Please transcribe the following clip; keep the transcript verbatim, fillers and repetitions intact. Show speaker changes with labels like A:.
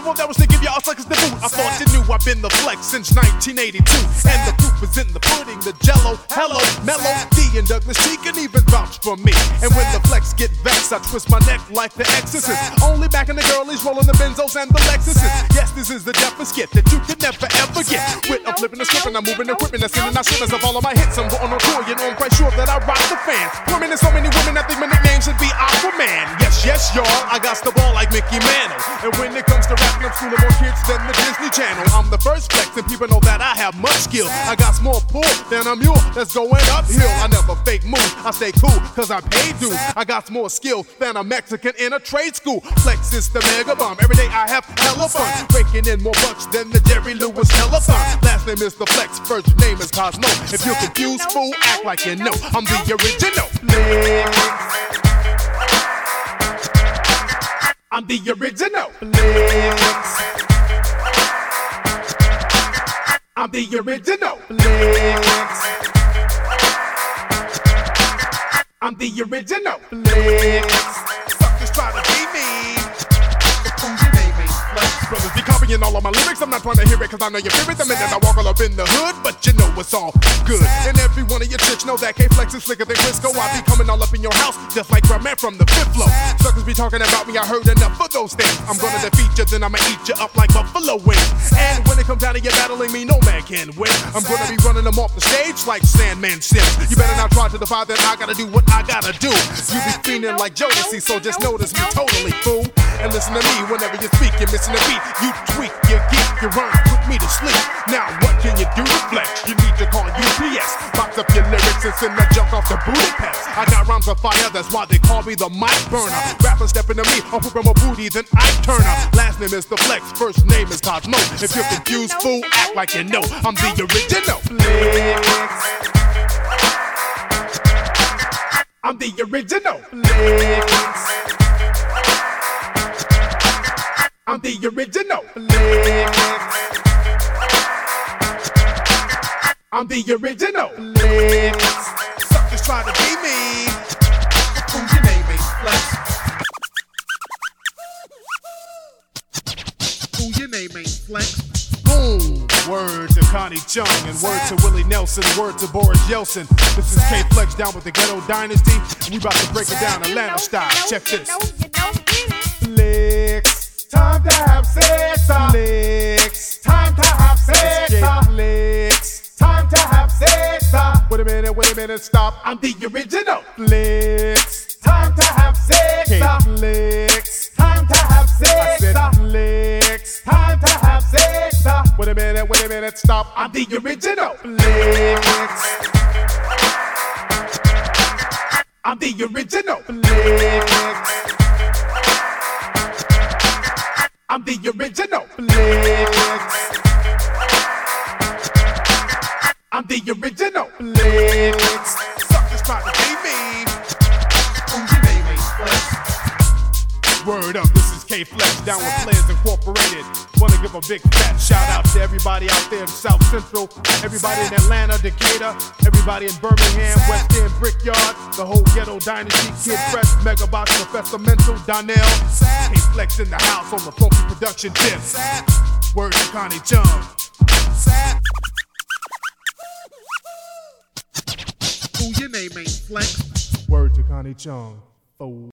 A: well, that was to give y'all suckers the boot. I thought you knew I've been the flex since nineteen eighty-two. And the proof is in the pudding, the jello, hello, mellow, D and Douglas G can even vouch for me. And when the flex get vexed, I twist my neck like the exorcist. Only back in the girlies, rolling the Benzos and the Lexuses. Yes, this is the deafest skit that you could never ever get. With I'm flipping and slipping, I'm moving and whipping, I'm singing, I slipping of all of my hits. I'm going on tour, you know I'm quite sure that I rock the fans. Women and so many women, I think my nickname should be Aquaman. Yes, yes, y'all, I got the ball like Mickey Mantle. And when it comes to rapping, I'm schooling more kids than the Disney Channel. I'm the first flex, and people know that I have much skill. I got more pull than a mule that's going uphill. I never fake moves, I stay cool, cause I pay dues. I got more skill than a Mexican in a trade school. Flex is the mega bomb, every day I have hella fun. Breaking in more bucks than the Jerry Lewis telethon. Last name is the flex, first name is Cosmo. If you're confused, fool, act like you know I'm the original flex. I'm the original flex. I'm the original flex. I'm the original flex. Suckers try to be me. Who you name me? Flex. Brothers be copying all of my lyrics. I'm not trying to hear it cause I know you fear it. The minute I walk all up in the hood, but you know it's all good. And every one of your chicks know that K-Flex is slicker than Crisco. I be coming all up in your house just like my man from the fifth floor. Suckers be talking about me, I heard enough of those things. I'm gonna defeat you, then I'ma eat you up like buffalo wings. And when it comes down to you battling me, no man can win. I'm gonna be running them off the stage like Sandman Sims. You better not try to defy, then I gotta do what I gotta do. You be fiending like Jodeci, so just notice me totally, fool. And listen to me whenever you speak, you're missing a beat. You tweak, you geek, you rhyme, put me to sleep. Now what can you do to flex? You need to call U P S. Box up your lyrics and send that junk off the booty pass. I got rhymes of fire, that's why they call me the mic burner. Rappers stepping to me, I'll put more booty than Ike Turner. Last name is the flex, first name is Cosmo. If you're confused, fool, act like you know I'm the original flex. I'm the original flex. I'm the original flex. I'm the original flex. Suckers try to be me. Who you name me? Flex. Who you name me? Flex. Boom. Word to Connie Chung and word to Willie Nelson, word to Boris Yeltsin. This is K-Flex down with the Ghetto Dynasty. And we about to break it down Atlanta style. Check this. Flex. Time to have sex. Flex. Time to have sex. Flex. Time to have sex. Wait a minute, wait a minute, stop. I'm the original flex. Time to have sex. Flex. Time to have sex. I said flex. Time to have sex. Wait a minute, wait a minute, stop. I'm the original flex. I'm the original flex. I'm the original flex. I'm the original flex. Suckers try to be me. Who you name me? Flex. Word up, this is K-Flex down with Players Incorporated. Wanna give a big fat shout out to everybody out there in South Central, everybody in Atlanta, Decatur, everybody in Birmingham, West End, Brickyard, the whole Ghetto Dynasty, Kid Fresh, Megabox, Professor Mental, Donnell, K-Flex in the house on the funky production tip. Word to Connie Chung. Who your name ain't Flex? Word to Connie Chung. Oh.